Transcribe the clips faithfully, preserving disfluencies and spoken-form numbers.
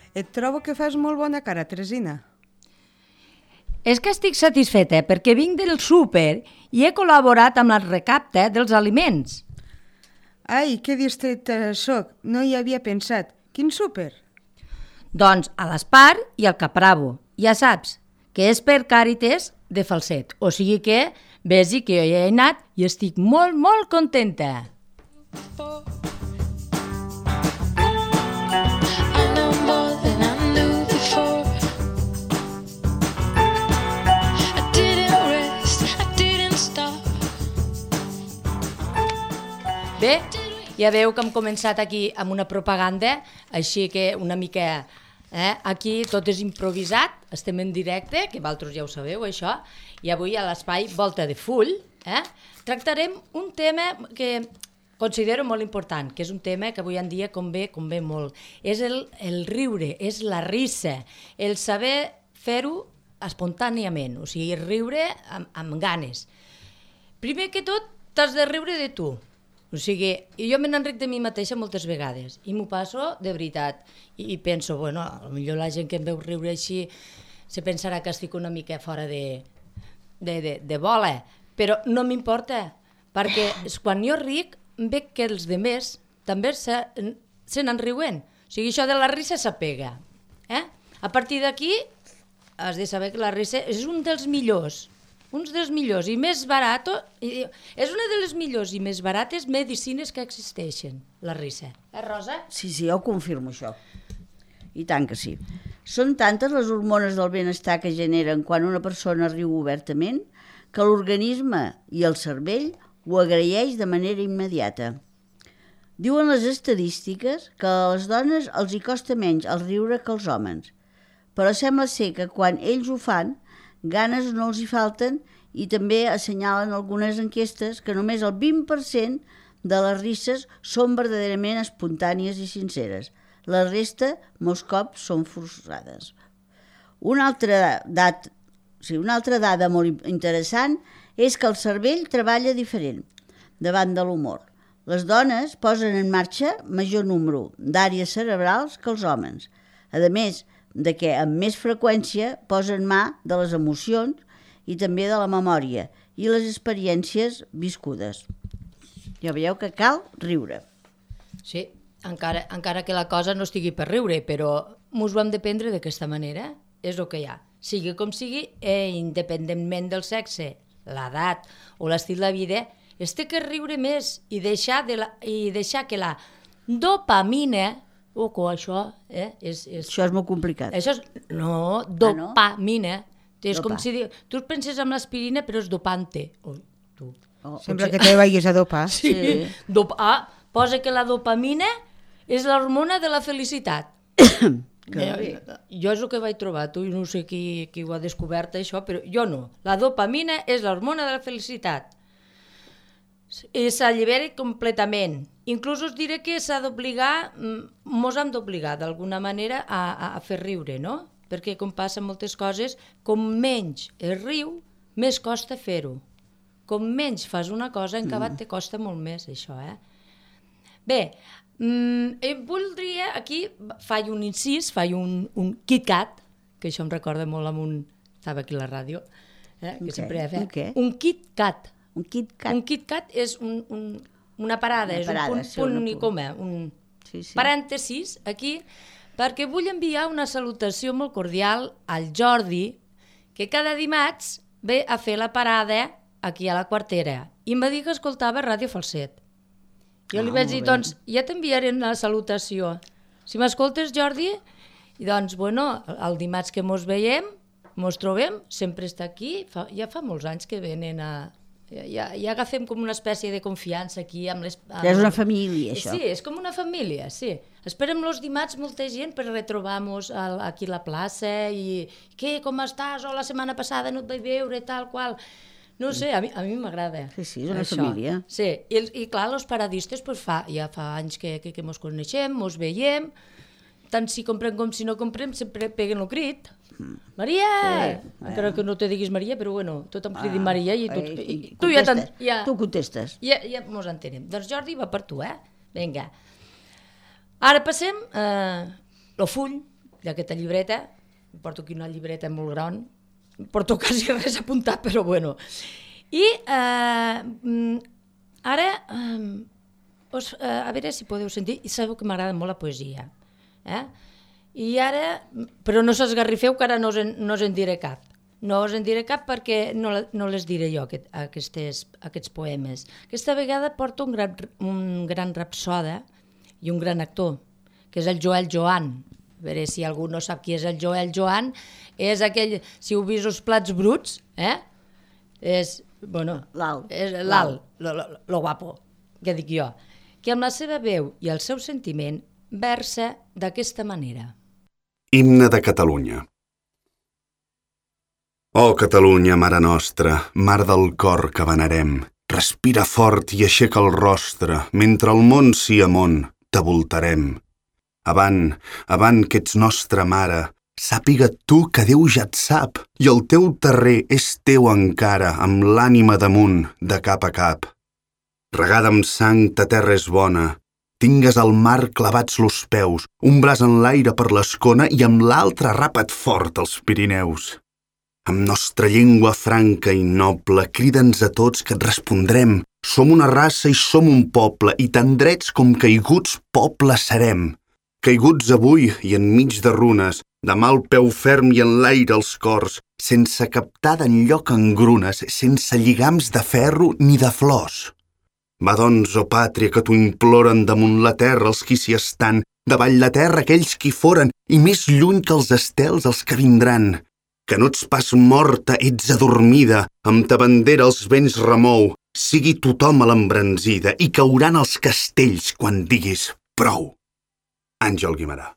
Et trobo que fas molt bona cara, Teresina. És que estic satisfeta perquè vinc del súper i he col·laborat amb el recapte dels aliments. Ai, que distreta soc, no hi havia pensat. Quin súper? Doncs a l'Espar i al Capravo. Ja saps que és per Càritas de Falset. O sigui que vegi que jo hi he anat i estic molt, molt contenta. Bé, ja veu que hem començat aquí amb una propaganda, així que una mica... Eh? Aquí tot és improvisat, estem en directe, que vosaltres ja ho sabeu, això, i avui a l'espai Volta de Full eh? tractarem un tema que considero molt important, que és un tema que avui en dia convé, convé molt. És el, el riure, és la risa, el saber fer-ho espontàniament, o sigui, riure amb, amb ganes. Primer que tot, t'has de riure de tu. O sigui, jo me n'enric de mi mateixa moltes vegades i m'ho passo de veritat i, i penso, bueno, potser la gent que em veu riure així se pensarà que estic una mica fora de, de, de, de bola, però no m'importa, perquè quan jo ric veig que els demés també se, se n'enriuen. O sigui, això de la risa s'apega. Eh? A partir d'aquí has de saber que la risa és un dels millors uns dels millors i més barat, i és una de les millors i més barates medicines que existeixen, la risa. Eh, Rosa? Sí, sí, jo ho confirmo, això. I tant que sí. Són tantes les hormones del benestar que generen quan una persona riu obertament que l'organisme i el cervell ho agraeix de manera immediata. Diuen les estadístiques que a les dones els hi costa menys el riure que als homes, però sembla ser que quan ells ho fan ganes no els hi falten i també assenyalen algunes enquestes que només el vint per cent de les risses són verdaderament espontànies i sinceres. La resta, molts cops, són forçades. Una altra, dat, o sigui, una altra dada molt interessant és que el cervell treballa diferent davant de l'humor. Les dones posen en marxa major número d'àrees cerebrals que els homes. A més, de que amb més freqüència posen mà de les emocions i també de la memòria i les experiències viscudes. Ja veieu que cal riure. Sí, encara, encara que la cosa no estigui per riure, però mos ho hem de prendre d'aquesta manera, és el que hi ha. Sigui com sigui, eh, independentment del sexe, l'edat o l'estil de vida, es té que riure més i deixar, de la, i deixar que la dopamina... Oco, això, eh? És, és... Això és molt complicat. Això és... No, dopamina. Ah, no? És com si... Tu penses en l'aspirina, però és dopante. Oh, tu. Oh, Sembla potser... que te vagis a dopar. Sí. sí. Dop... Ah, posa que la dopamina és l'hormona de la felicitat. eh, jo és el que vaig trobar. Tu no sé qui, qui ho ha descobert, això, però jo no. La dopamina és l'hormona de la felicitat. I s'allibera completament. Inclús us diré que s'ha d'obligar, mos hem d'obligar d'alguna manera a, a fer riure, no? Perquè com passen moltes coses, com menys es riu, més costa fer-ho. Com menys fas una cosa, en acabat te costa molt més, això, eh? Bé, eh, voldria, aquí, faig un incís, faig un, un KitKat, que això em recorda molt amb un... Estava aquí a la ràdio, eh? que okay. sempre he fet. Okay. Un KitKat. Un KitKat. Un KitKat és un, un, una parada, una és parada, un punt, sí, punt i coma, un sí, sí. parèntesis aquí, perquè vull enviar una salutació molt cordial al Jordi, que cada dimarts ve a fer la parada aquí a la Quartera, i em va dir que escoltava Ràdio Falset. Jo ah, li vaig dir, bé. doncs, ja t'enviaré una salutació. Si m'escoltes, Jordi, i doncs, bueno, el dimarts que mos veiem, mos trobem, sempre està aquí, fa, ja fa molts anys que venen a... Ja, ja agafem com una espècie de confiança aquí amb les... Amb... És una família, això. Sí, és com una família, sí. Esperem els dimarts molta gent per retrobar-nos aquí a la plaça i... Què, com estàs? O la setmana passada no et vaig veure, tal qual... No sé, a mi, a mi m'agrada. Sí, sí, és una això. família. Sí, i, i clar, els paradistes pues, fa, ja fa anys que, que, que mos coneixem, mos veiem, tant si comprem com si no comprem, sempre peguen el crit. Maria! Sí, encara que no te diguis Maria, però bueno, tothom ah, cridi Maria i tu, i, i, tu ja, ja... Tu contestes. Ja, ja mos entenem. Doncs Jordi va per tu, eh? Vinga. Ara passem a eh, lo full, d'aquesta llibreta, porto aquí una llibreta molt gran, porto quasi res apuntat, però bueno. I eh, ara, eh, us, eh, a veure si podeu sentir, i sabeu que m'agrada molt la poesia. Eh? I ara, però no s'esgarrifeu que ara no us en, no us en diré cap. No us en diré cap perquè no, no les diré jo, aquest, aquestes, aquests poemes. Aquesta vegada porto un gran, un gran rapsoda i un gran actor, que és el Joel Joan. A veure si algú no sap qui és el Joel Joan. És aquell, si heu vist els Plats Bruts, eh? És, bueno, l'alt, és l'alt, lo, lo, lo guapo, que dic jo, que amb la seva veu i el seu sentiment versa d'aquesta manera. Himne de Catalunya. Oh, Catalunya, mare nostra, mar del cor que venerem, respira fort i aixeca el rostre, mentre el món sia món, t'avoltarem. Avant, avant que ets nostra mare, sàpiga tu que Déu ja et sap, i el teu terrer és teu encara, amb l'ànima damunt, de cap a cap. Regada amb sang, ta terra és bona, tingues al mar clavats los peus, un braç en l'aire per l'escona i amb l'altre rapa't fort als Pirineus. Amb nostra llengua franca i noble, crida'ns a tots que et respondrem. Som una raça i som un poble, i tan drets com caiguts poble serem. Caiguts avui i enmig de runes, demà el peu ferm i en l'aire els cors, sense captar d'enlloc engrunes, sense lligams de ferro ni de flors. Va doncs, o pàtria, que t'ho imploren damunt la terra els qui s'hi estan, davall la terra aquells qui foren, i més lluny que els estels els que vindran. Que no ets pas morta, ets adormida, amb ta bandera els vents remou, sigui tothom a l'embranzida i cauran els castells quan diguis prou. Àngel Guimerà.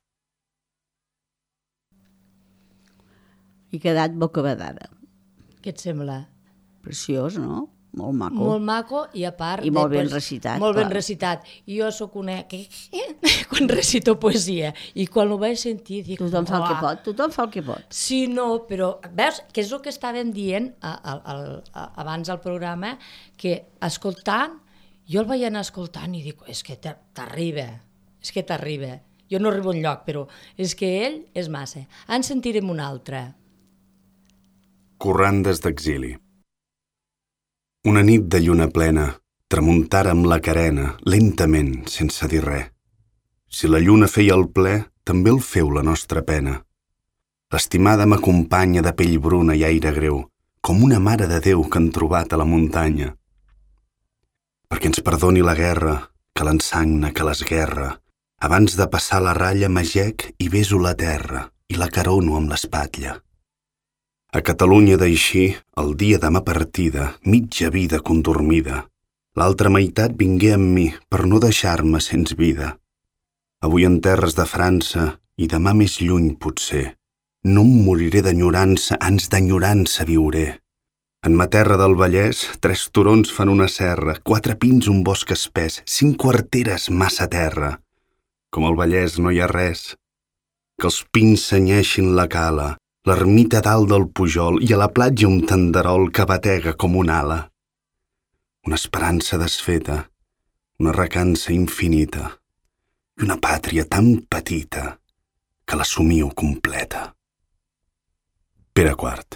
I quedat bocabadada. Què et sembla? Preciós, no? Molt maco. Molt maco i a part... I molt ben després, recitat. Molt ben clar. recitat. I jo sóc una... Que, quan recito poesia. I quan ho vaig sentir dic... Tothom fa el que "Uah". pot, tothom fa el que pot. Sí, no, però veus, que és el que estàvem dient a, a, a, a, abans al programa, que escoltant, jo el vaig anar escoltant i dic, és que t'arriba, és que t'arriba. Jo no arribo enlloc, però és que ell és massa. En sentirem un altre. Corrandes d'exili. Una nit de lluna plena, tramuntara amb la carena, lentament, sense dir res. Si la lluna feia el ple, també el feu la nostra pena. L'estimada m'acompanya de pell bruna i aire greu, com una mare de Déu que han trobat a la muntanya. Perquè ens perdoni la guerra, que l'ensagna, que l'esguerra, abans de passar la ratlla m'agec i beso la terra i la carono amb l'espatlla. A Catalunya d'eixir, el dia de ma partida, mitja vida condormida. L'altra meitat vingué amb mi per no deixar-me sens vida. Avui en terres de França i demà més lluny potser. No em moriré d'enyorança, ans d'enyorança viuré. En ma terra del Vallès, tres turons fan una serra, quatre pins un bosc espès, cinc quarteres massa terra. Com al Vallès no hi ha res. Que els pins senyeixin la cala, l'ermita dalt del Pujol i a la platja un tenderol que batega com una ala. Una esperança desfeta, una recança infinita i una pàtria tan petita que l'assumiu completa. Pere quart.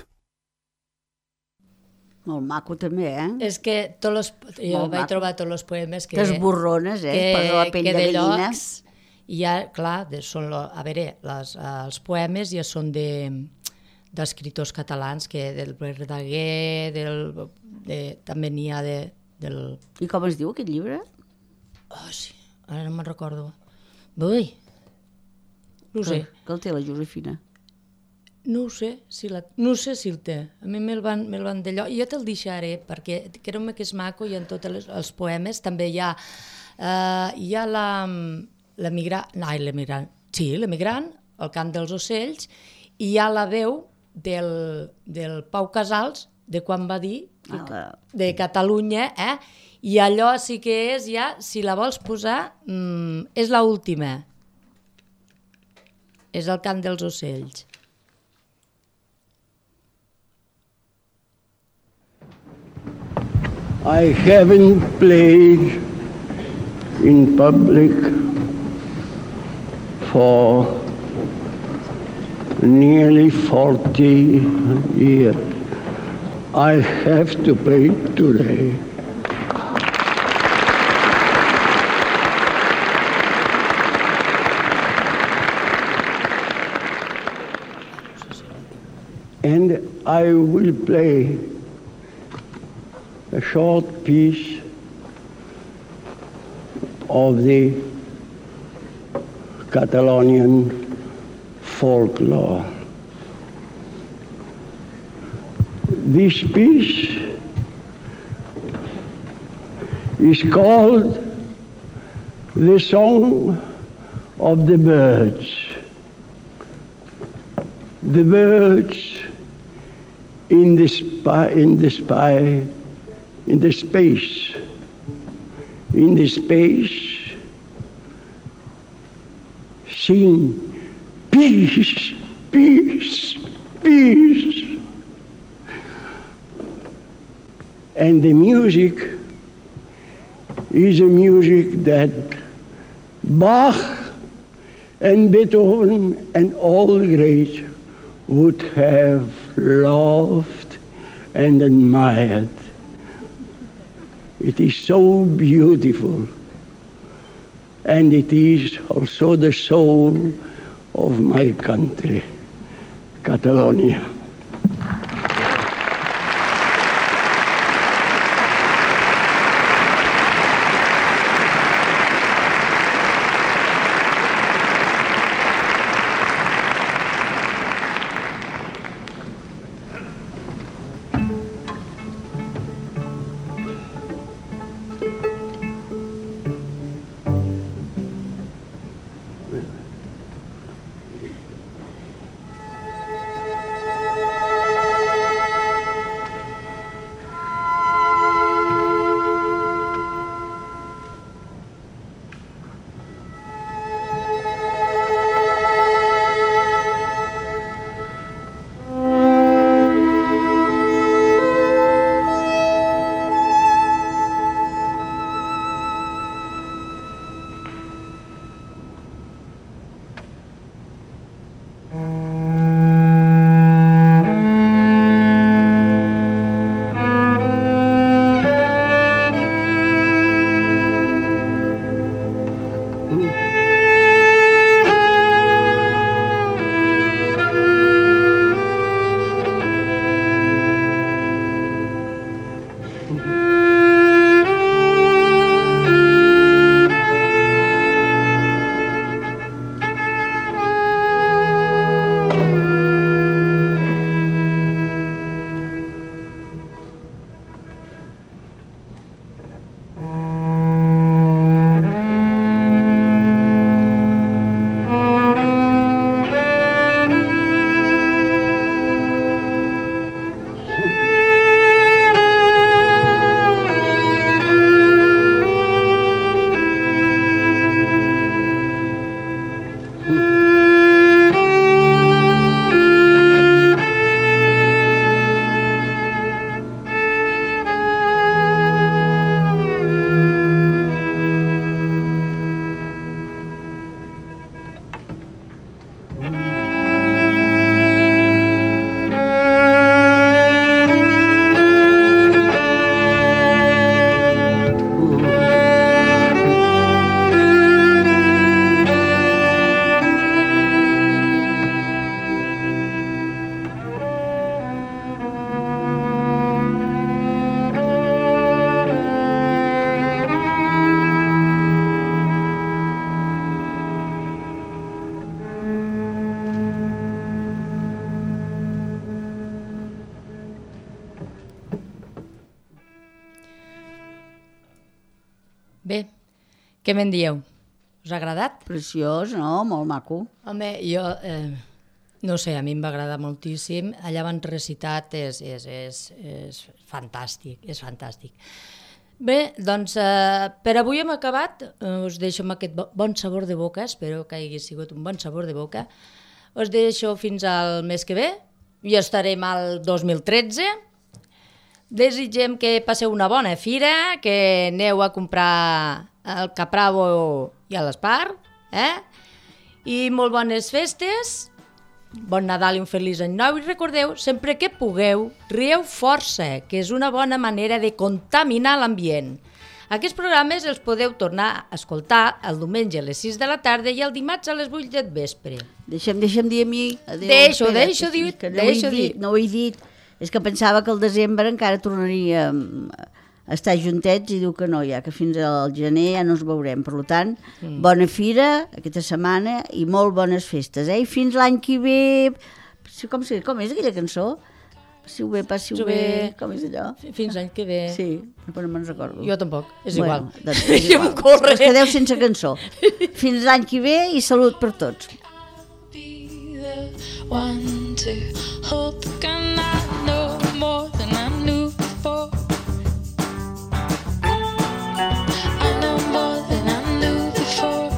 Molt maco també, eh? És que tots los, jo Molt vaig maco. trobar tots els poemes que... T'esborrones, eh? que, Posa la pell que de de gallina. llocs, i ja, clar, de, són lo, a veure, les, els poemes ja són de d'escriptors catalans, que del Verdaguer, del, de, també n'hi ha de, del... I com es diu aquest llibre? Oh, sí, ara no me'n recordo. Ui, no ho sé. Que el té la Josefina. No ho sé, si la, no sé si el té. A mi me'l van, me van d'allò. I jo te'l deixaré, perquè creu-me que és maco i en tots els, els poemes també hi ha, uh, hi ha la, l'emigrant, ai, l'emigrant, sí, l'emigrant, el cant dels ocells, i hi ha la veu del, del Pau Casals, de quan va dir, Ah, la... de Catalunya, eh? I allò sí que és ja, si la vols posar, mm, és l'última. És el cant dels ocells. I haven't played in public for nearly forty years. I have to play today. And I will play a short piece of the Catalonian folklore. This piece is called The Song of the Birds. The birds in the sky, in the sky, in the space, in the space, sing peace, peace, peace. And the music is a music that Bach and Beethoven and all the greats would have loved and admired. It is so beautiful, and it is also the soul of my country, Catalonia. Bé, què me'n dieu? Us ha agradat? Preciós, no? Molt maco. Home, jo, eh, no sé, a mi em va agradar moltíssim. Allà van recitat, és, és, és, és fantàstic, és fantàstic. Bé, doncs eh, per avui hem acabat. Eh, us deixo amb aquest bon sabor de boca, espero que hagi sigut un bon sabor de boca. Us deixo fins al mes que ve, i estarem al dos mil tretze. Desitgem que passeu una bona fira, que aneu a comprar al Capravo i a l'Espar, eh? I molt bones festes, bon Nadal i un feliç any nou, i recordeu, sempre que pugueu, rieu força, que és una bona manera de contaminar l'ambient. Aquests programes els podeu tornar a escoltar el diumenge a les sis de la tarda i el dimarts a les vuit del vespre. Deixa'm, deixa'm dir a mi... Adéu, Deixo, espera, deixo dir, que no deixo ho he dir. dit, no ho he dit. És que pensava que el desembre encara tornaríem a estar juntets i diu que no, ja que fins al gener ja no ens veurem. Per tant, mm. bona fira aquesta setmana i molt bones festes. Eh? I fins l'any que ve... Com, com és aquella cançó? Passi-ho bé, passi-ho bé. bé. Com és allò? Fins l'any que ve. Sí, però no me'n recordo. Jo tampoc, és bueno, igual. Doncs és igual. Corre. Es quedeu sense cançó. Fins l'any que ve i salut per tots. One to hold the gun, I know more than I knew before. I know more than I knew before.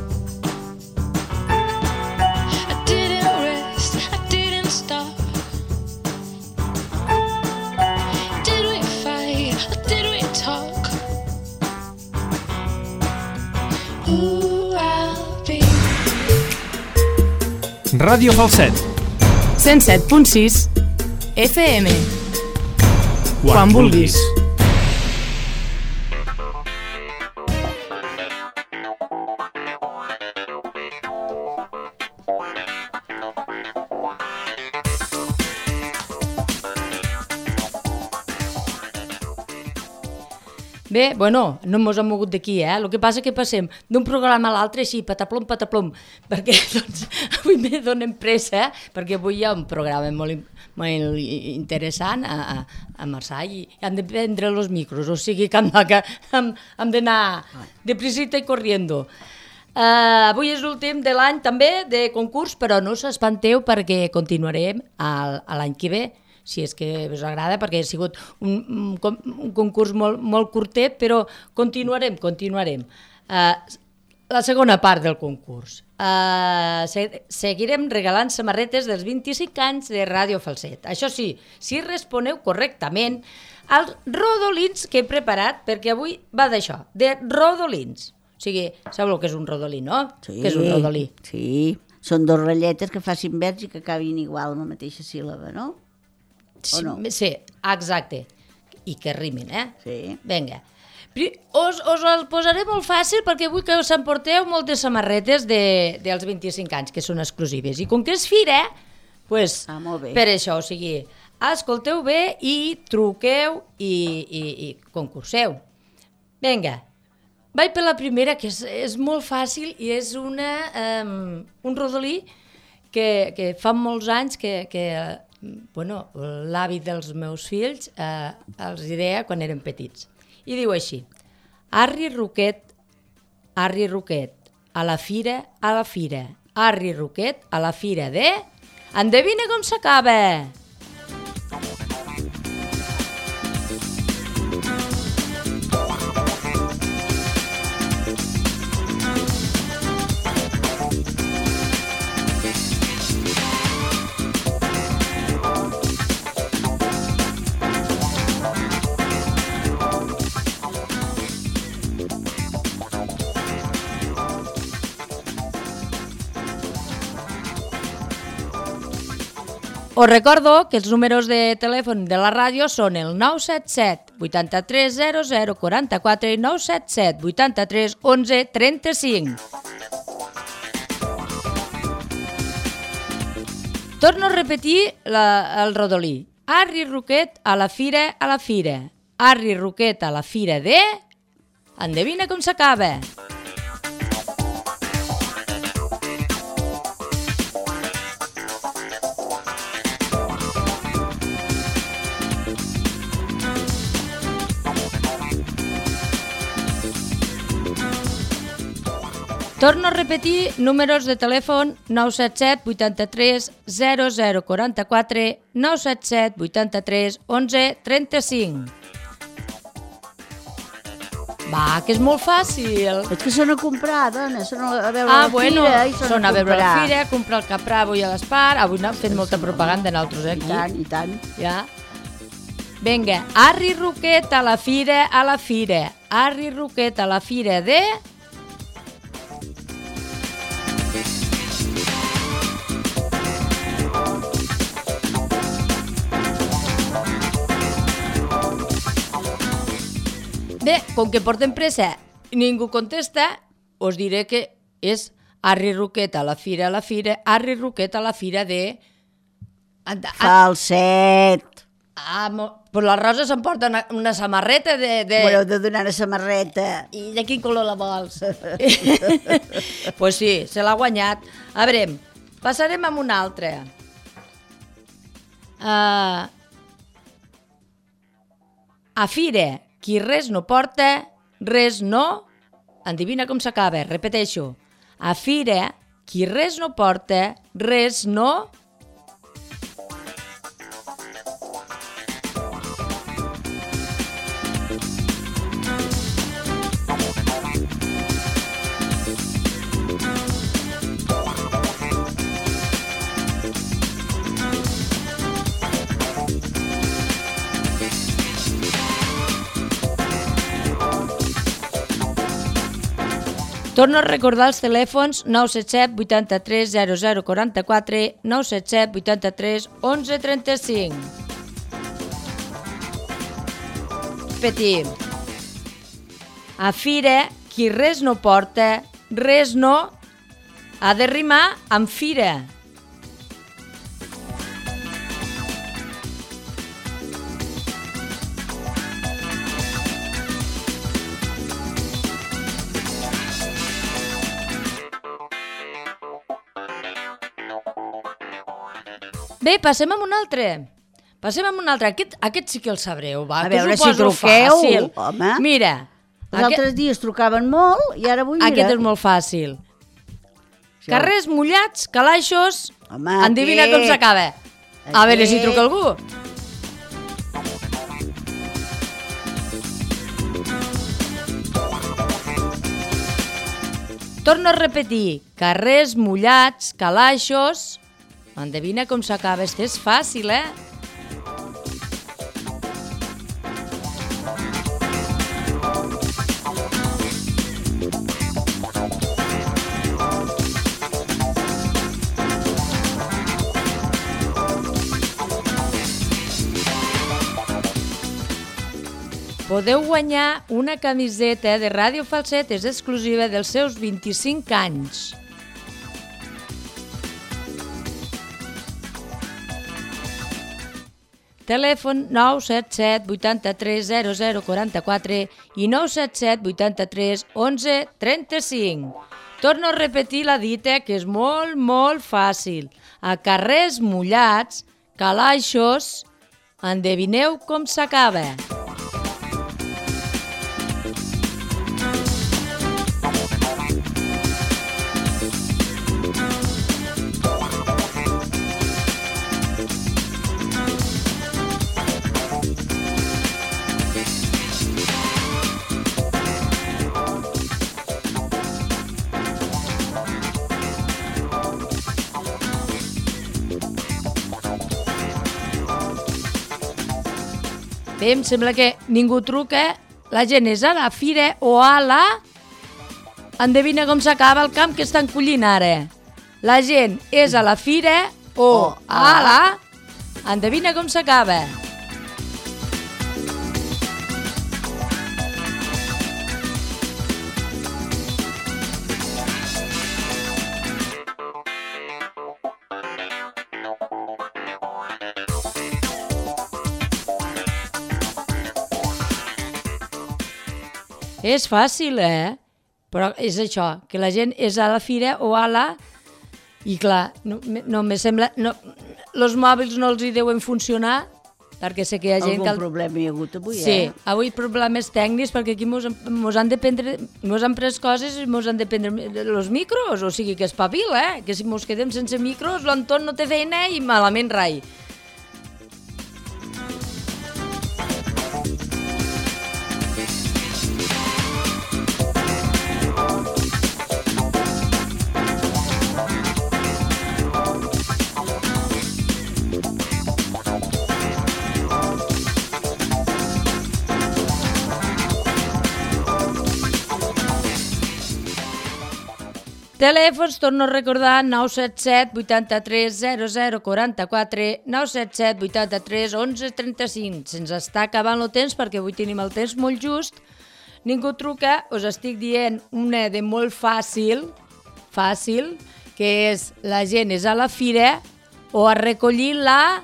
I didn't rest, I didn't stop. Did we fight or did we talk? Ooh, I'll be Ràdio Falset cent set punt sis F M. Quan, Quan vulguis. Bé, bueno, no mos hem mogut d'aquí, eh? El que passa que passem d'un programa a l'altre així, pataplom, pataplom, perquè doncs, avui me donen pressa, perquè avui hi ha un programa molt, molt interessant a, a, a Marçall i han de prendre els micros, o sigui que hem, hem, hem d'anar de prisita i corriendo. Uh, avui és l'últim de l'any també de concurs, però no s'espanteu perquè continuarem al, a l'any que ve, si és que us agrada, perquè ha sigut un, un, un concurs molt, molt curtet, però continuarem, continuarem. Uh, la segona part del concurs. Uh, se, seguirem regalant samarretes dels vint-i-cinc anys de Ràdio Falset. Això sí, si responeu correctament als rodolins que he preparat, perquè avui va d'això, de rodolins. O sigui, sabeu què és un rodolí, no? Sí, què és un rodolí? Sí, són dos ratlletes que facin verbs i que acabin igual amb la mateixa síl·laba, no? Sí, no? Sí, exacte. I que rimin, eh? Sí. Vinga. Us, us el posaré molt fàcil perquè vull que us emporteu moltes samarretes de, dels vint-i-cinc anys, que són exclusives. I com que és fira, pues, ah, molt bé. Per això, o sigui, escolteu bé i truqueu i, i, i concurseu. Vinga, vaig per la primera, que és, és molt fàcil i és una, um, un rodolí que, que fa molts anys que... que bueno, l'avi dels meus fills eh, els deia quan eren petits. I diu així: arri roquet, arri roquet, a la fira, a la fira, arri roquet, a la fira de... Endevina com s'acaba! Us recordo que els números de telèfon de la ràdio són el nou set set, vuitanta-tres zero zero, quaranta-quatre i nou set set, vuitanta-tres onze, trenta-cinc. Torno a repetir la, el rodolí. Arri roquet a la fira, a la fira. Arri roquet a la fira de... Endevina com s'acaba. Torno a repetir números de telèfon nou set set, vuitanta-tres zero zero, quaranta-quatre, nou set set, vuitanta-tres onze, trenta-cinc. Va, que és molt fàcil. És que són a comprar, dona, són a veure ah, la bueno, fira i són, són a, a veure comprar. la fira, comprar el caprà avui a l'Espar, avui n'hem fet molta propaganda en altres aquí. I tant, i tant. Ja. Vinga, arri roquet a la fira, a la fira. Arri roquet a la fira de... Bé, com que portem pressa i ningú contesta, us diré que és Arri Roqueta a la fira, a la fira, Arri Roqueta a la fira de... Falset. Ah, mo... però la Rosa s'emporta una, una samarreta de... de... M'haureu de donar una samarreta. I de quin color la vols? Doncs pues sí, se l'ha guanyat. A veure, passarem amb una altra. Uh... A fira, qui res no porta, res no... Endevina com s'acaba, repeteixo. A fira, qui res no porta, res no... Torno a recordar els telèfons nou set set vuitanta-tres zero zero quaranta-quatre, nou set set vuitanta-tres onze trenta-cinc. Repetim. A fira, qui res no porta, res no... Ha de rimar amb fira. Bé, passem amb un altre. Passem amb un altre. Aquest, aquest sí que el sabreu, va. A veure si truqueu, fàcil. home. Mira. Els aquest... altres dies trucaven molt i ara avui mira. Aquest és molt fàcil. Això. Carrers mullats, calaixos... Home, endevina aquest... com s'acaba. A veure si truca algú. Torno a repetir. Carrers mullats, calaixos... Endevina com s'acaba. Este és fàcil, eh? Podeu guanyar una camiseta de Ràdio Falsetes exclusiva dels seus vint-i-cinc anys. Telèfon nou set set vuitanta-tres zero zero quaranta-quatre i nou set set vuitanta-tres onze trenta-cinc. Torno a repetir la dita, que és molt, molt fàcil. A carrers mullats, calaixos, endevineu com s'acaba. Bé, em sembla que ningú truca. La gent és a la fira o a la... Endevina com s'acaba el camp que estan collint ara. La gent és a la fira o a la... Endevina com s'acaba. És fàcil, eh? Però és això, que la gent és a la fira o a la... I clar, no, no me sembla... No, els mòbils no els hi deuen funcionar, perquè sé que hi ha gent Algun que... Algun problema hi ha hagut avui, sí, eh? Sí, avui problemes tècnics, perquè aquí mos, mos han de prendre... Mos han pres coses i mos han de prendre els micros, o sigui que espavil, eh? Que si mos quedem sense micros, l'Anton no té feina i malament rai. Telèfons, torno a recordar, nou set set vuitanta-tres zero zero quaranta-quatre, nou set set vuitanta-tres onze trenta-cinc. Se'ns està acabant el temps perquè avui tenim el temps molt just, ningú truca, us estic dient una de molt fàcil, fàcil, que és la gent és a la fira o a recollir la...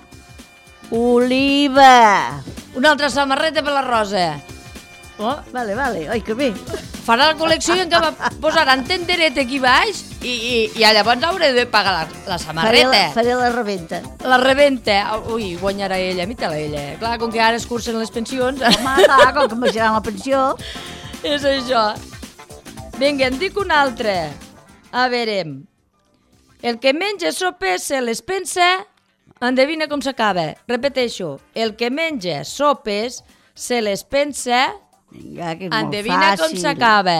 Oliva! Una altra samarreta per la Rosa. Oh, Vale, vale, oi, que bé. farà la col·lecció i encara posaran tendereta aquí baix i, i, i llavors hauré de pagar la, la Faré samarreta. la, faré la reventa. La rebenta. Ui, guanyarà ella, mita-la ella. Clar, com que ara es cursen les pensions... Home, clar, com que m'aixeran la pensió... És això. Vinga, en dic una altra. A veure... El que menja sopes se les pensa... Endevina com s'acaba. Repeteixo. El que menja sopes se les pensa... Vinga, que és molt Endevina fàcil. com s'acaba.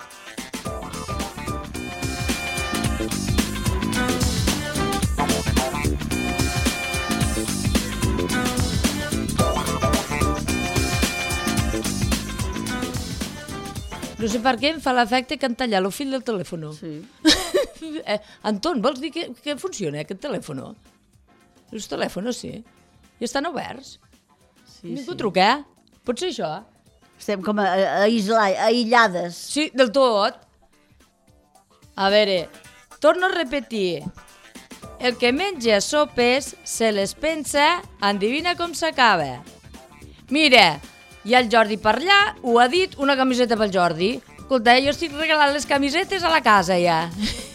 No sé per què em fa l'efecte que han tallat el fil del telèfon. Sí. eh, Anton, vols dir que, que funciona aquest telèfon? Els telèfons, sí. I estan oberts. Sí, Ningú sí. truca, eh? Pot ser això? Estem com a, a, aïsla, aïllades. Sí, del tot. A veure, torno a repetir. El que menja sopes se les pensa, endevina com s'acaba. Mira, hi ha el Jordi per allà, ho ha dit, una camiseta pel Jordi. Escolta, jo estic regalant les camisetes a la casa ja.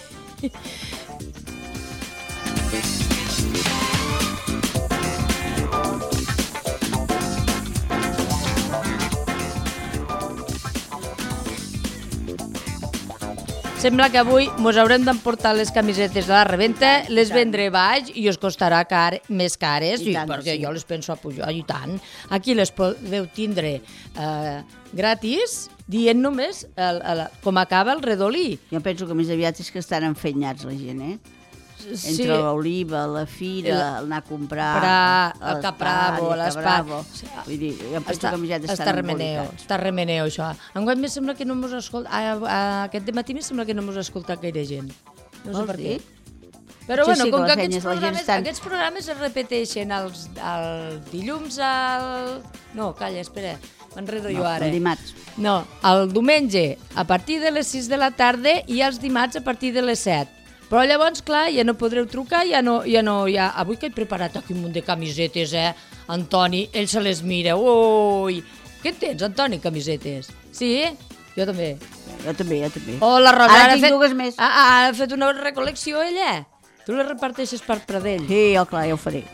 Sembla que avui mos haurem d'emportar les camisetes a la reventa, les vendré baix i us costarà car, més cares, I i tant, perquè sí. jo les penso apujar, i tant. Aquí les podeu tindre eh, gratis, dient només el, el, com acaba el redolí. Jo penso que més aviat és que estan enfenyats la gent, eh? Sí, Entre l'oliva, la fira, El- anar a comprar... Comprar, a el capravo, l'Espar, l'espa- l'Espa... Vull dir, jo penso Està, que més aviat està estan remeneu, embolicats. està remeneu, això. Enguany me sembla que no mos escolta... A, a, aquest dematí me sembla que no mos ha escoltat gaire gent. No sé Vols per dir? què. Però Sí, bueno, sí, com que que les aquests feines, la gent programes, estan- aquests programes es repeteixen els, el dilluns al... No, calla, espera, m'enredo jo No, ara. el dimarts. No, el diumenge a partir de les sis de la tarda i els dimarts a partir de les set. Però llavors, clar, ja no podreu trucar, ja no, ja no, ja... Avui que he preparat aquí un munt de camisetes, eh, Antoni, ell se les mira, ui! Què en tens, Antoni, camisetes? Sí? Jo també. Jo també, jo també. Oh, la Rosa Ara ha tinc fet, dues més. Ha, ha fet una recol·lecció, ella. Tu les reparteixes per Pradell. Sí, jo, clar, ja ho faré.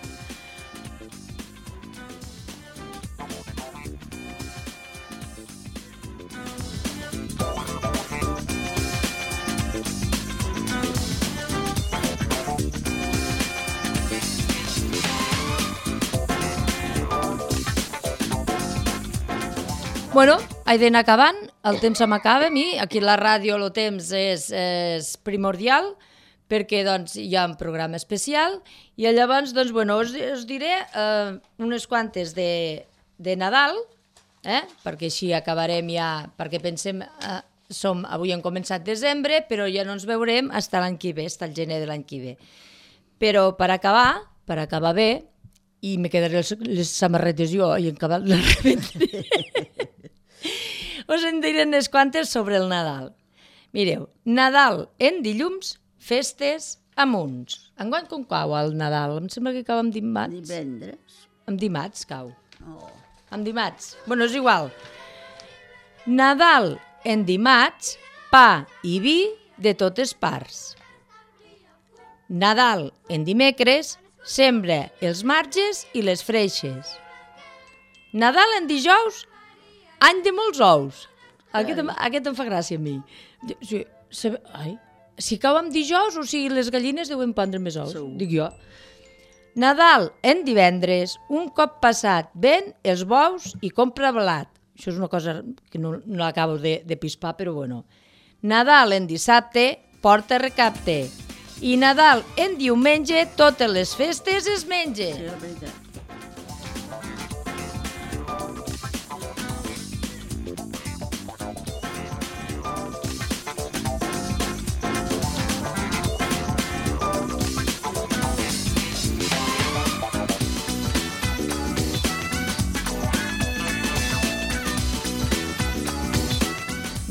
Bueno, he d'anar acabant, el temps se m'acaba a mi, aquí a la ràdio el temps és, és primordial, perquè doncs, hi ha un programa especial, i llavors doncs, bueno, us, us diré eh, unes quantes de, de Nadal, eh? Perquè així acabarem ja, perquè pensem, eh, som, avui hem començat desembre, però ja no ens veurem fins l'any que ve, fins el gener de l'any que ve. Però per acabar, per acabar bé, i me quedaré les, les samarretes jo i en acabat les revendré. Us en diré unes quantes sobre el Nadal. Mireu, Nadal en dilluns, festes amunts. Enguany com cau el Nadal? Em sembla que cau amb dimarts. Divendres. Amb dimarts cau. Oh. Amb dimarts. Bueno, és igual. Nadal en dimarts, pa i vi de totes parts. Nadal en dimecres, sembra els marges i les freixes. Nadal en dijous, any de molts ous. Aquest, em- aquest em fa gràcia a mi. Sí, sabe, ai, si cau amb dijous, o sigui, les gallines deuen pondre més ous, Segur. dic jo. Nadal en divendres, un cop passat ven els bous i compra blat. Això és una cosa que no, no l'acabo de, de pispar, però bueno. Nadal en dissabte, porta recapte. I Nadal en diumenge, totes les festes es menja. Sí, la veritat.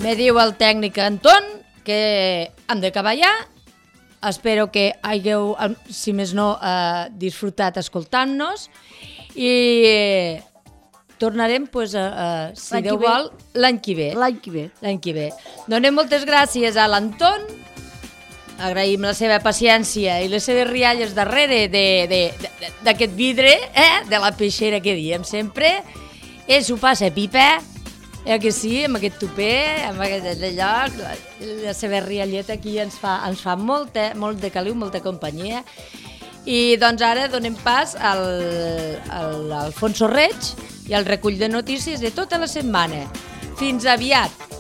Me diu el tècnic Anton que hem d'acabar ja. Espero que hagueu, si més no, eh, disfrutat escoltant-nos i tornarem, pues, a, a, si L'any Déu que ve. vol, l'any que ve. L'any que ve. L'any que ve. Donem moltes gràcies a l'Anton, agraïm la seva paciència i les seves rialles darrere de- de- de- d'aquest vidre, eh? De la peixera que diem sempre. Ell s'ho passa pipa, eh que sí, amb aquest tupé, amb aquest lloc, la, la seva rialleta aquí ens fa, ens fa molta, molt de caliu, molta companyia. I doncs ara donem pas al, al Alfonso Reig i al recull de notícies de tota la setmana. Fins aviat!